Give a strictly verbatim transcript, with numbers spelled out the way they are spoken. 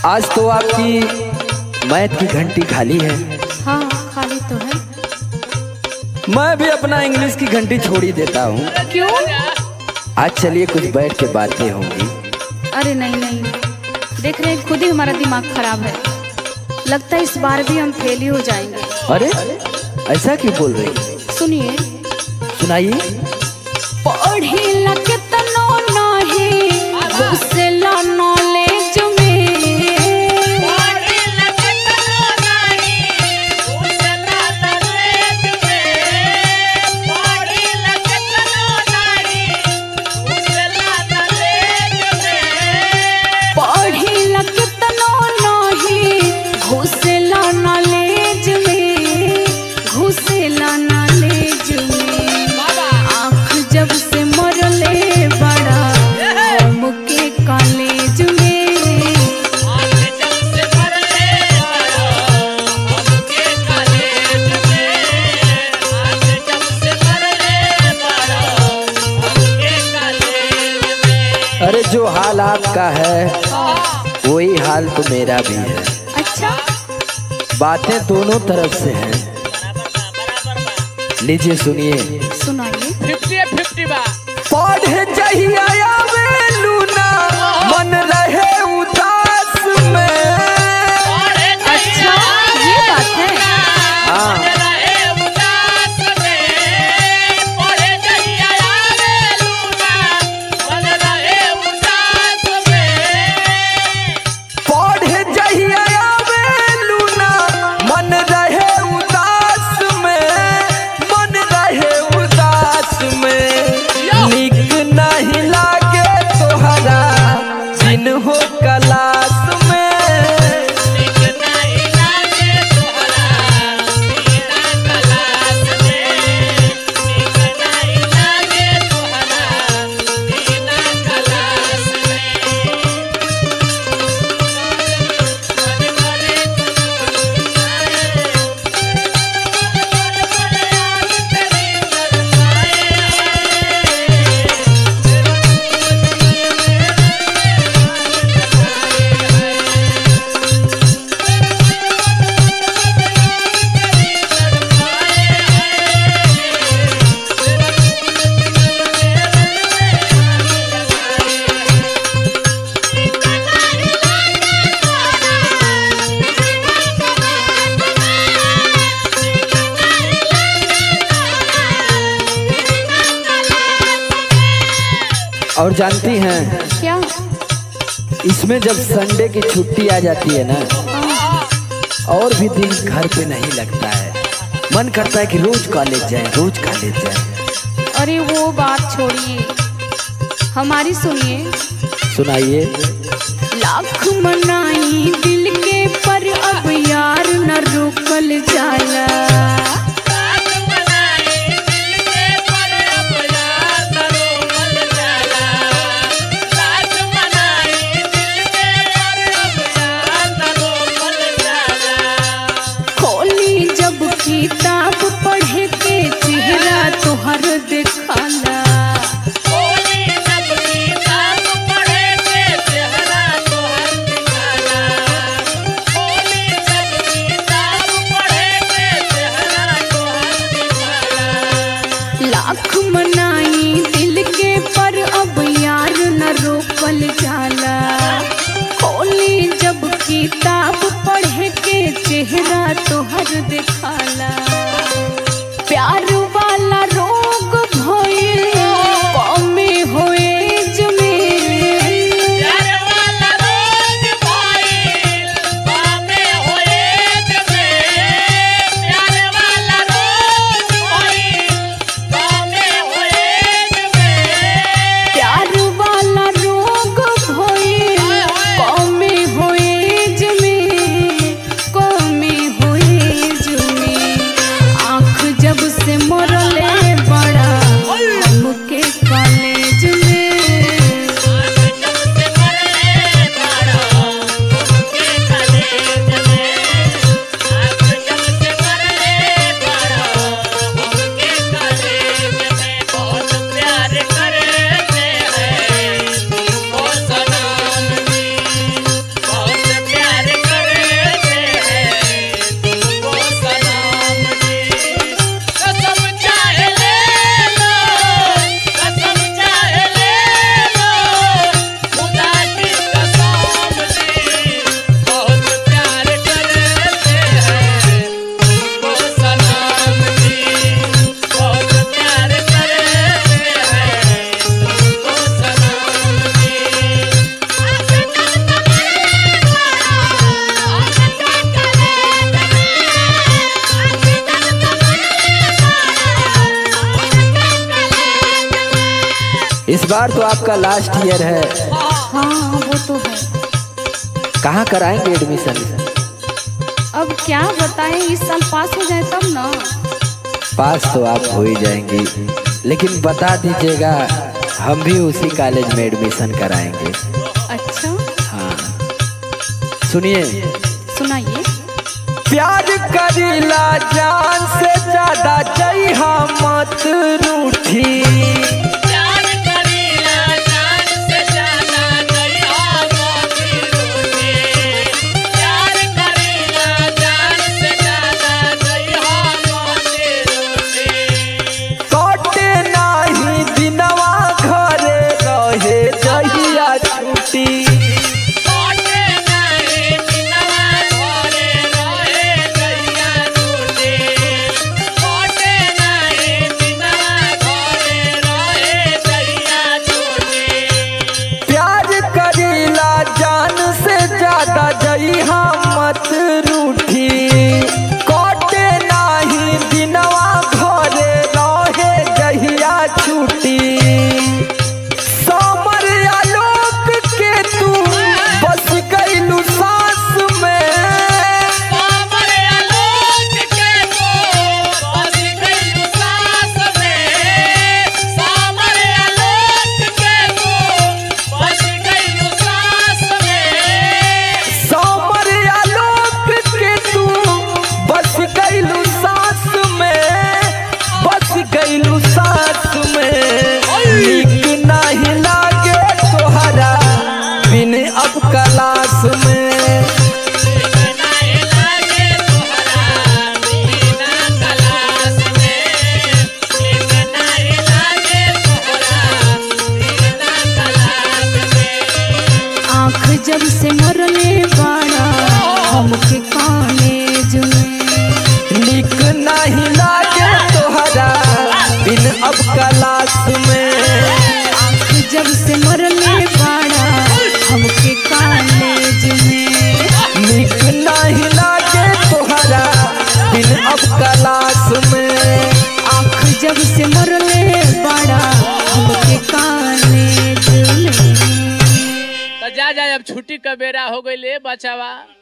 आज तो आपकी मैथ की घंटी खाली है। हाँ खाली तो है। मैं भी अपना इंग्लिश की घंटी छोड़ ही देता हूँ। क्यों? आज चलिए कुछ बैठ के बातें होंगी। अरे नहीं नहीं, देख रहे हैं खुद ही हमारा दिमाग खराब है। लगता है इस बार भी हम फेल ही हो जाएंगे। अरे ऐसा क्यों बोल रही? सुनिए, सुनाइए। पढ़े लगे तनो नाही घुसेला नॉलेज में, पढ़े लगे तनो नाही घुसेला नॉलेज में, पढ़े लगे तनो नाही घुसेला नॉलेज में, पढ़े लगे तनो नाही घुसेला नॉलेज में, घुसेला नॉलेज में। आँख जब से मरले बड़ा हमके कॉलेज में, आँख जब से मरले बड़ा हमके कॉलेज में, आँख जब से मरले बड़ा हमके कॉलेज में। अरे जो हाल आपका है वही हाल तो मेरा भी है। अच्छा बातें दोनों तरफ से हैं। लीजिए सुनिए। सुनाइए। फिफ्टी फिफ्टी बा पढ़े जहिया आवे लूना मन रहे उदास में। अच्छा ये बात है। हाँ रहे उदास में, पढ़े जहिया आवे लूना मन रहे उदास में, पढ़े जहिया आवे लूना मन रहे उदास में, मन रहे उदास में। नीक नहीं लागे तोहरा जिन हो क्लास में। नीक नहीं लागे तोहरा बिना क्लास में, नीक नहीं लागे तोहरा बिना क्लास में। मन करे और जानती हैं क्या? इसमें जब संडे की छुट्टी आ जाती है ना, और भी दिन घर पे नहीं लगता है। मन करता है कि रोज कॉलेज जाए, रोज कॉलेज जाए। अरे वो बात छोड़िए, हमारी सुनिए। सुनाइए। लाख मनाई दिल के पर अब यार न रोकल जाला। लाख मनाई दिल के पर अब यार न रोकल जाला, लाख मनाई दिल के पर अब यार न रोकल जाला। खोली जब किताब पढ़े के चेहरा तोहर दिखाला। खोली जब किताब पढ़े के चेहरा तोहर दिखाला, खोली जब किताब पढ़े के चेहरा तोहर दिखाला। लाख मनाई दिल के पर अब यार न रोकल जाला। खोली जब किताब पढ़े के चेहरा तोहर दिखाला। प्यार वाला रोग भइल कमे होएज में, प्यार वाला रोग भइल बामे होएज में, प्यार वाला रोग भइल बामे होएज में, प्यार वाला रोग भइल कमे होएज में, कमे होएज इस बार तो आपका लास्ट ईयर है, हाँ वो तो है। कहाँ कराएंगे एडमिशन? अब क्या बताएं, इस साल पास हो जाए तब ना। पास तो आप हो ही जाएंगी, लेकिन बता दीजिएगा, हम भी उसी कॉलेज में एडमिशन कराएंगे। अच्छा हाँ सुनिए, सुनाइए। प्यार करीला जान से ज्यादा जइहा मत रूठी, प्यार करीला जान से ज्यादा जइहा मत रूठी, प्यार करीला जान से ज्यादा जइहा मत रूठी। कटे नाही दिनवा घरे रहे जहिया छुट्टी, कोटे नहीं बिनवा घरे रहे जइया छूटी, कोटे नहीं बिनवा घरे रहे जइया छूटी। प्यार करीला जान से ज्यादा जइहा मत रूठी, कटे नाही दिनवा घरे रहे जहिया छुट्टी। समर आलोक के तू बस गइलू सांस में, सामर आलोक के तू बस गइलू सांस में, सामर आलोक के तू बस गइलू सांस में। समर आलोक के तू बस गइलू सांस में, बस गइलू सांस में। नीक नाही लागे तोहरा बिन अब कलास में, नहीं लागे तोहरा बिना कलास में, नहीं लागे तोहरा बिना कलास में। आँख जब से मरले बाड़ा हमके कॉलेज में, नीक नहीं लागे तोहरा बिन अब कलास में। आँख जब से मरले बाड़ा हमके कॉलेज में, नीक नहीं लागे तोहरा बिन अब कलास में। आँख जब से मरले बाड़ा हमके कॉलेज में। तो जा जा, अब छुट्टी का बेरा हो गई ले बचावा।